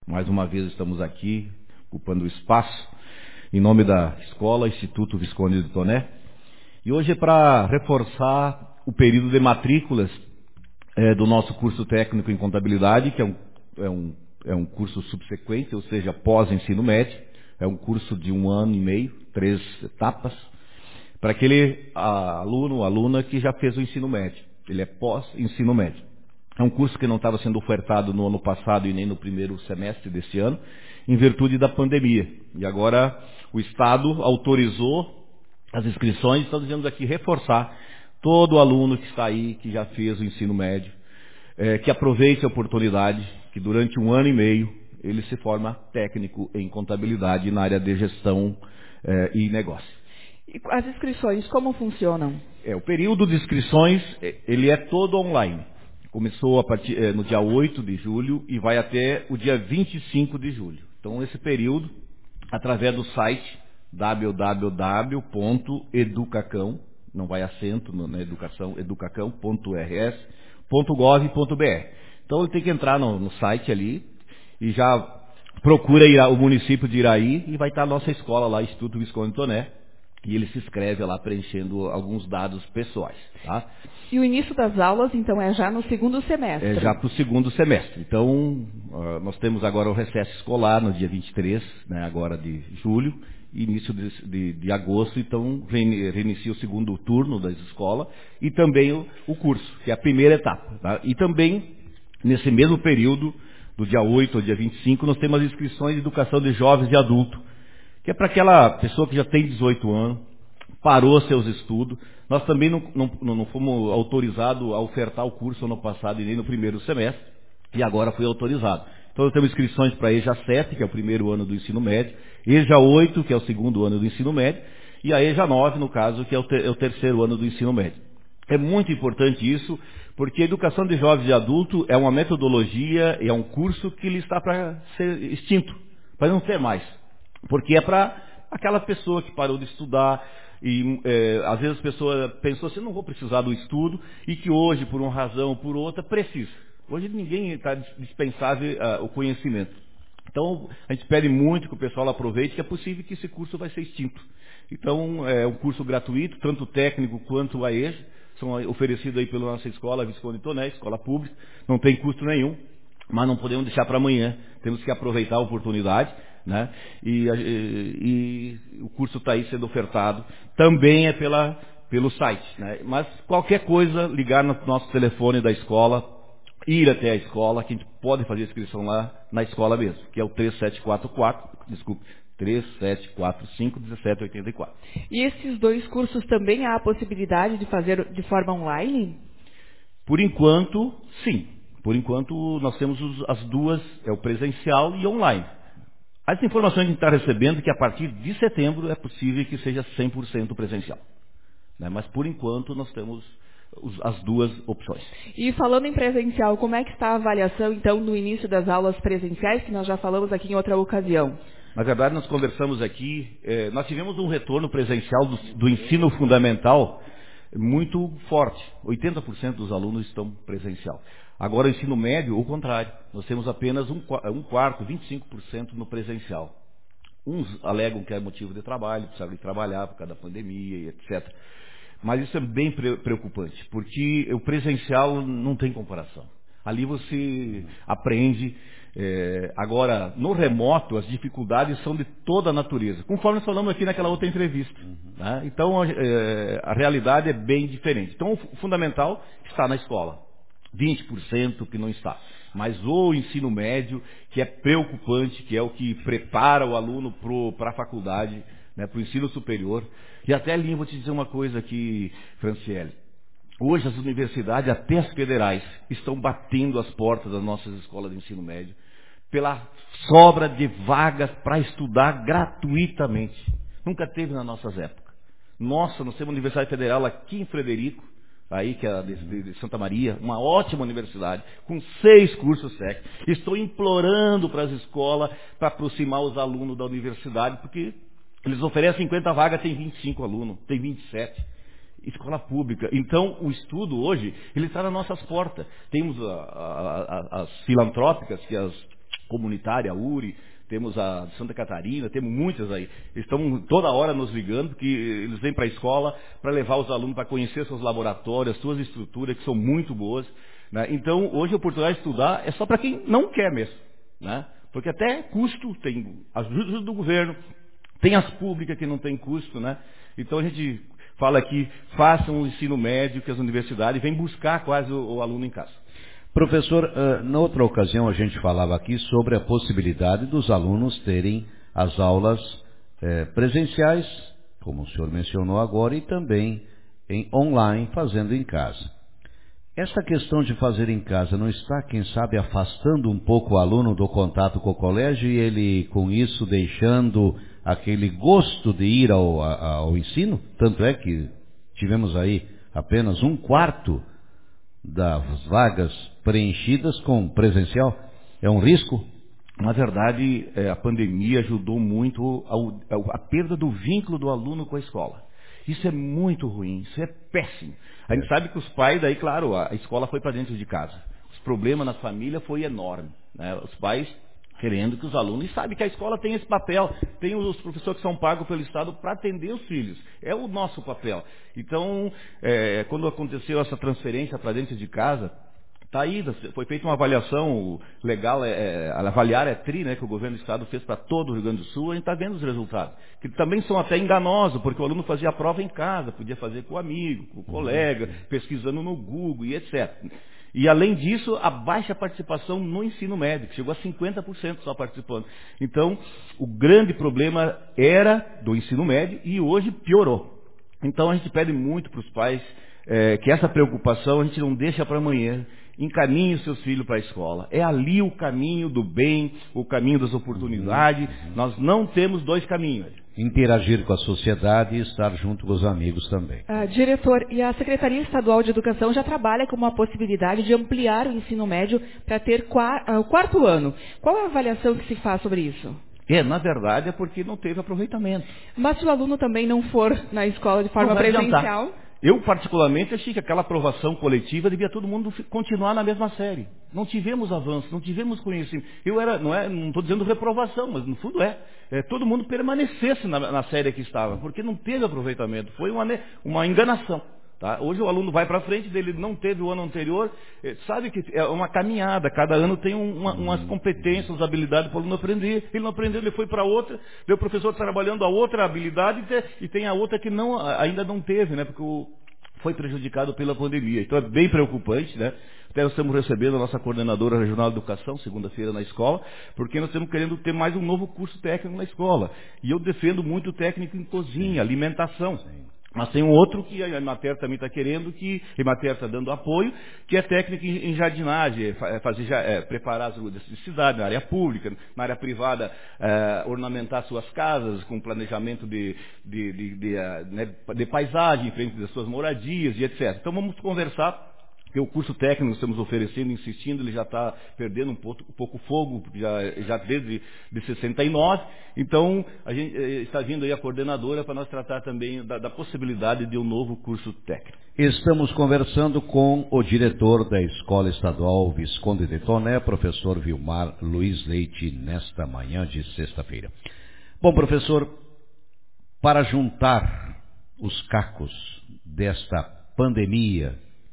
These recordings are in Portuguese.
Mais uma vez estamos aqui, ocupando o espaço, em nome da escola Instituto Visconde de Toné. E hoje é para reforçar o período de matrículas do nosso curso técnico em contabilidade, que é um curso subsequente, ou seja, pós-ensino médio. É um curso de 1 ano e meio, 3 etapas, para aquele aluno ou aluna que já fez o ensino médio. Ele é pós-ensino médio. É um curso que não estava sendo ofertado no ano passado e nem no primeiro semestre deste ano, em virtude da pandemia. E agora o Estado autorizou as inscrições. Estamos dizendo aqui reforçar todo aluno que está aí, que já fez o ensino médio, que aproveite a oportunidade, que durante 1 ano e meio ele se forma técnico em contabilidade na área de gestão e negócio. E as inscrições, como funcionam? O período de inscrições, ele é todo online. Começou no dia 8 de julho e vai até o dia 25 de julho. Então, esse período, através do site www.educacão, não vai acento na educação, educacão.rs.gov.br. Então, ele tem que entrar no site ali e já procura o município de Iraí e vai estar a nossa escola lá, Instituto Visconde de Toné. E ele se inscreve lá preenchendo alguns dados pessoais, tá? E o início das aulas, então, é já no segundo semestre? É já para o segundo semestre. Então, nós temos agora o recesso escolar no dia 23, né, agora de julho, início de agosto, então reinicia o segundo turno da escola e também o curso, que é a primeira etapa, tá? E também, nesse mesmo período, do dia 8 ao dia 25, nós temos as inscrições de educação de jovens e adultos, que é para aquela pessoa que já tem 18 anos, parou seus estudos. Nós também não fomos autorizados a ofertar o curso ano passado e nem no primeiro semestre, e agora foi autorizado. Então nós temos inscrições para EJA 7, que é o primeiro ano do ensino médio, EJA 8, que é o segundo ano do ensino médio, e a EJA 9, no caso, que é o terceiro ano do ensino médio. É muito importante isso, porque a educação de jovens e adultos é uma metodologia, é um curso que ele está para ser extinto, para não ter mais. Porque é para aquela pessoa que parou de estudar e às vezes a pessoa pensou assim, não vou precisar do estudo, e que hoje, por uma razão ou por outra, precisa. Hoje ninguém está dispensável o conhecimento. Então, a gente pede muito que o pessoal aproveite, que é possível que esse curso vai ser extinto. Então, é um curso gratuito, tanto técnico quanto a EJA, são oferecidos aí pela nossa escola, Visconde de Toné, escola pública, não tem custo nenhum, mas não podemos deixar para amanhã, temos que aproveitar a oportunidade, né? E o curso está aí sendo ofertado, também é pelo site, né? Mas qualquer coisa, ligar no nosso telefone da escola, ir até a escola, que a gente pode fazer a inscrição lá na escola mesmo, que é o 3745-1784. E esses dois cursos também há a possibilidade de fazer de forma online? Por enquanto, sim. Por enquanto, nós temos as duas, o presencial e online. As informações que a gente está recebendo é que a partir de setembro é possível que seja 100% presencial, né? Mas por enquanto nós temos as duas opções. E falando em presencial, como é que está a avaliação então no início das aulas presenciais, que nós já falamos aqui em outra ocasião? Na verdade, nós conversamos aqui, nós tivemos um retorno presencial do ensino fundamental muito forte. 80% dos alunos estão presencial. Agora, o ensino médio, o contrário. Nós temos apenas um quarto, 25% no presencial. Uns alegam que é motivo de trabalho, precisavam de trabalhar por causa da pandemia e etc. Mas isso é bem preocupante, porque o presencial não tem comparação. Ali você aprende. Agora, no remoto, as dificuldades são de toda a natureza, conforme nós falamos aqui naquela outra entrevista. Né? Então, a realidade é bem diferente. Então, o fundamental está na escola. 20% que não está. Mas o ensino médio, que é preocupante, que é o que prepara o aluno para a faculdade, né, para o ensino superior. E até ali, vou te dizer uma coisa aqui, Franciele. Hoje as universidades, até as federais, estão batendo as portas das nossas escolas de ensino médio pela sobra de vagas para estudar gratuitamente. Nunca teve nas nossas épocas. Nós temos uma Universidade Federal aqui em Frederico, aí que é de Santa Maria, uma ótima universidade, com 6 cursos técnicos. Estou implorando para as escolas para aproximar os alunos da universidade, porque eles oferecem 50 vagas, tem 25 alunos, tem 27. Escola pública. Então, o estudo hoje, ele está nas nossas portas. Temos as filantrópicas, que comunitária, a URI, temos a de Santa Catarina, temos muitas aí. Eles estão toda hora nos ligando, porque eles vêm para a escola para levar os alunos para conhecer seus laboratórios, suas estruturas, que são muito boas. Né? Então, hoje a oportunidade de estudar é só para quem não quer mesmo. Né? Porque até custo, tem ajuda do governo, tem as públicas que não tem custo. Né? Então a gente fala aqui, façam o ensino médio, que as universidades vêm buscar quase o aluno em casa. Professor, na outra ocasião a gente falava aqui sobre a possibilidade dos alunos terem as aulas presenciais, como o senhor mencionou agora, e também online, fazendo em casa. Essa questão de fazer em casa não está, quem sabe, afastando um pouco o aluno do contato com o colégio e ele, com isso, deixando aquele gosto de ir ao ensino? Tanto é que tivemos aí apenas 1/4 das vagas preenchidas com presencial. É um risco? Na verdade, a pandemia ajudou muito a perda do vínculo do aluno com a escola. Isso é muito ruim, isso é péssimo. A gente sabe que os pais, daí, claro, a escola foi para dentro de casa. Os problemas na família foi enorme. Né? Os pais querendo que os alunos, e sabe que a escola tem esse papel, tem os professores que são pagos pelo Estado para atender os filhos, é o nosso papel. Então, quando aconteceu essa transferência para dentro de casa, tá aí, foi feita uma avaliação legal, avaliar TRI, né, que o governo do Estado fez para todo o Rio Grande do Sul, a gente está vendo os resultados, que também são até enganosos, porque o aluno fazia a prova em casa, podia fazer com o amigo, com o colega, pesquisando no Google e etc. E, além disso, a baixa participação no ensino médio, que chegou a 50% só participando. Então, o grande problema era do ensino médio e hoje piorou. Então, a gente pede muito para os pais que essa preocupação a gente não deixa para amanhã. Encaminhe os seus filhos para a escola. É ali o caminho do bem, o caminho das oportunidades. Nós não temos dois caminhos. Interagir com a sociedade e estar junto com os amigos também. Diretor, e a Secretaria Estadual de Educação já trabalha com uma possibilidade de ampliar o ensino médio para ter o 4º ano. Qual é a avaliação que se faz sobre isso? Na verdade, é porque não teve aproveitamento. Mas se o aluno também não for na escola de forma presencial... Eu, particularmente, achei que aquela aprovação coletiva devia todo mundo continuar na mesma série. Não tivemos avanço, não tivemos conhecimento. Não estou dizendo reprovação, mas no fundo todo mundo permanecesse na série que estava, porque não teve aproveitamento. Foi uma enganação. Tá? Hoje o aluno vai para frente, ele não teve o ano anterior, sabe que é uma caminhada, cada ano tem umas competências, umas habilidades para o aluno aprender, ele não aprendeu, ele foi para outra, o professor trabalhando a outra habilidade e tem a outra que ainda não teve, né? Porque foi prejudicado pela pandemia. Então é bem preocupante, né? Até nós estamos recebendo a nossa coordenadora regional de educação, segunda-feira na escola, porque nós estamos querendo ter mais um novo curso técnico na escola. E eu defendo muito o técnico em cozinha, alimentação. Mas tem um outro que a Emater também está querendo, que a Emater está dando apoio, que é técnica em jardinagem, preparar as ruas de cidade, na área pública, na área privada, ornamentar suas casas com planejamento de paisagem em frente das suas moradias e etc. Então vamos conversar. Porque o curso técnico que estamos oferecendo, insistindo, ele já está perdendo um pouco fogo, já desde 69. Então, a gente está vindo aí a coordenadora para nós tratar também da possibilidade de um novo curso técnico. Estamos conversando com o diretor da Escola Estadual Visconde de Toné, professor Vilmar Luiz Leite, nesta manhã de sexta-feira. Bom, professor, para juntar os cacos desta pandemia,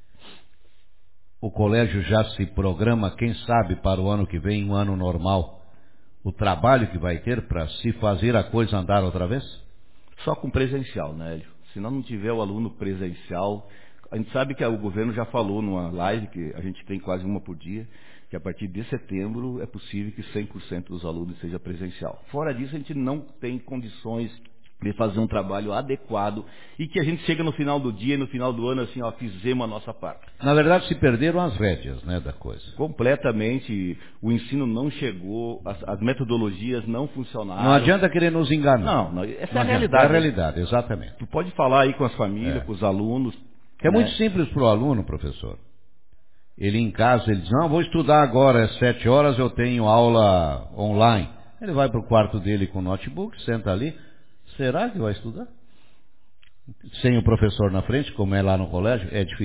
o colégio já se programa, quem sabe, para o ano que vem, um ano normal, o trabalho que vai ter para se fazer a coisa andar outra vez? Só com presencial, né, Hélio? Se não tiver o aluno presencial, a gente sabe que o governo já falou numa live, que a gente tem quase uma por dia, que a partir de setembro é possível que 100% dos alunos seja presencial. Fora disso, a gente não tem condições de fazer um trabalho adequado e que a gente chega no final do dia e no final do ano assim, fizemos a nossa parte. Na verdade, se perderam as rédeas, né, da coisa. Completamente, o ensino não chegou, as metodologias não funcionaram. Não adianta querer nos enganar. Não, essa é a realidade. É a realidade, exatamente. Tu pode falar aí com as famílias, com os alunos. Que é muito simples para o aluno, professor. Ele em casa, ele diz, não, vou estudar agora, às 7 horas eu tenho aula online. Ele vai para o quarto dele com o notebook, senta ali. Será que vai estudar? Sem o professor na frente, como é lá no colégio, é difícil.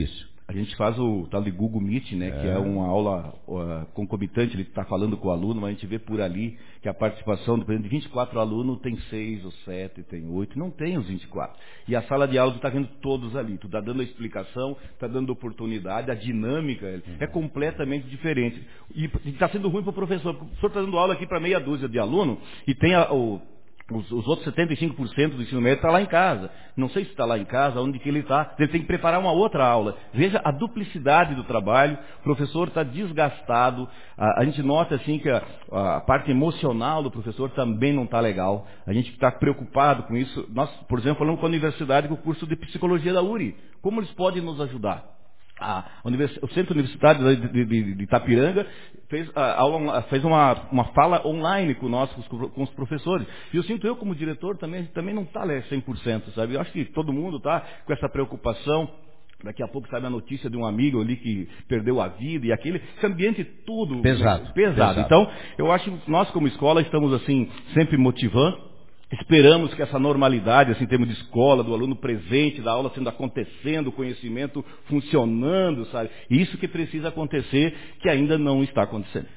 A gente faz o tal de Google Meet, né, que é uma aula concomitante, ele está falando com o aluno, mas a gente vê por ali que a participação, por exemplo, de 24 alunos, tem 6 ou 7, tem 8, não tem os 24. E a sala de aula tu está vendo todos ali, tu está dando a explicação, está dando oportunidade, a dinâmica é completamente diferente. E está sendo ruim para o professor, porque o professor está dando aula aqui para meia dúzia de aluno e tem os outros 75% do ensino médio está lá em casa. Não sei se está lá em casa, onde que ele está. Ele tem que preparar uma outra aula. Veja a duplicidade do trabalho. O professor está desgastado. A gente nota assim que a parte emocional do professor também não está legal. A gente está preocupado com isso. Nós, por exemplo, falamos com a universidade, com o curso de psicologia da URI. Como eles podem nos ajudar? O Centro Universitário de Itapiranga fez uma fala online conosco, com os professores. E eu sinto, eu como diretor também não está 100%, sabe? Eu acho que todo mundo está com essa preocupação. Daqui a pouco sabe a notícia de um amigo ali que perdeu a vida, e esse ambiente tudo pesado. Então, eu acho que nós como escola estamos assim, sempre motivando. Esperamos que essa normalidade, assim, em termos de escola, do aluno presente, da aula acontecendo, o conhecimento funcionando, sabe? Isso que precisa acontecer, que ainda não está acontecendo.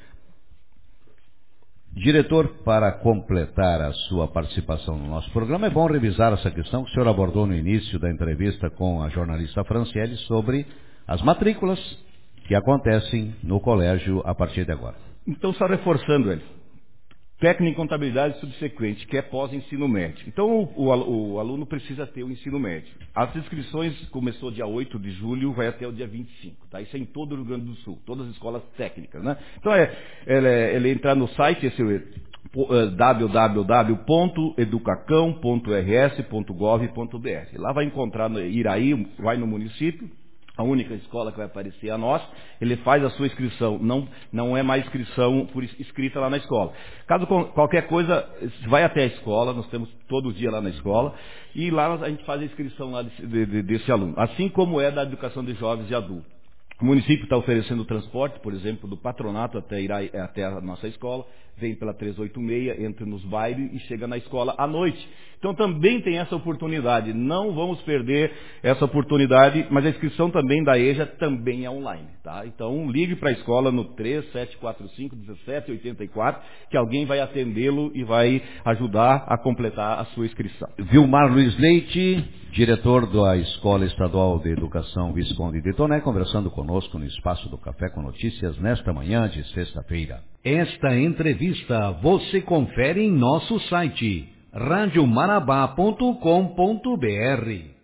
Diretor, para completar a sua participação no nosso programa, é bom revisar essa questão que o senhor abordou no início da entrevista com a jornalista Franciele sobre as matrículas que acontecem no colégio a partir de agora. Então, só reforçando ele. Técnico em contabilidade subsequente, que é pós-ensino médio. Então, o aluno precisa ter o ensino médio. As inscrições começou dia 8 de julho, vai até o dia 25. Tá? Isso é em todo o Rio Grande do Sul, todas as escolas técnicas. Né? Então, ele entrar no site, esse www.educacão.rs.gov.br. Lá vai encontrar Iraí, vai no município, a única escola que vai aparecer é a nossa, ele faz a sua inscrição, não é mais inscrição escrita lá na escola. Caso qualquer coisa, vai até a escola, nós temos todo dia lá na escola, e lá a gente faz a inscrição lá desse aluno, assim como é da educação de jovens e adultos. O município está oferecendo transporte, por exemplo, do patronato até a nossa escola, vem pela 386, entra nos bairros e chega na escola à noite. Então também tem essa oportunidade, não vamos perder essa oportunidade, mas a inscrição também da EJA também é online, tá? Então ligue para a escola no 3745-1784, que alguém vai atendê-lo e vai ajudar a completar a sua inscrição. Vilmar Luiz Leite, diretor da Escola Estadual de Educação Visconde de Toné, conversando conosco no Espaço do Café com Notícias nesta manhã de sexta-feira. Esta entrevista você confere em nosso site radiomarabá.com.br.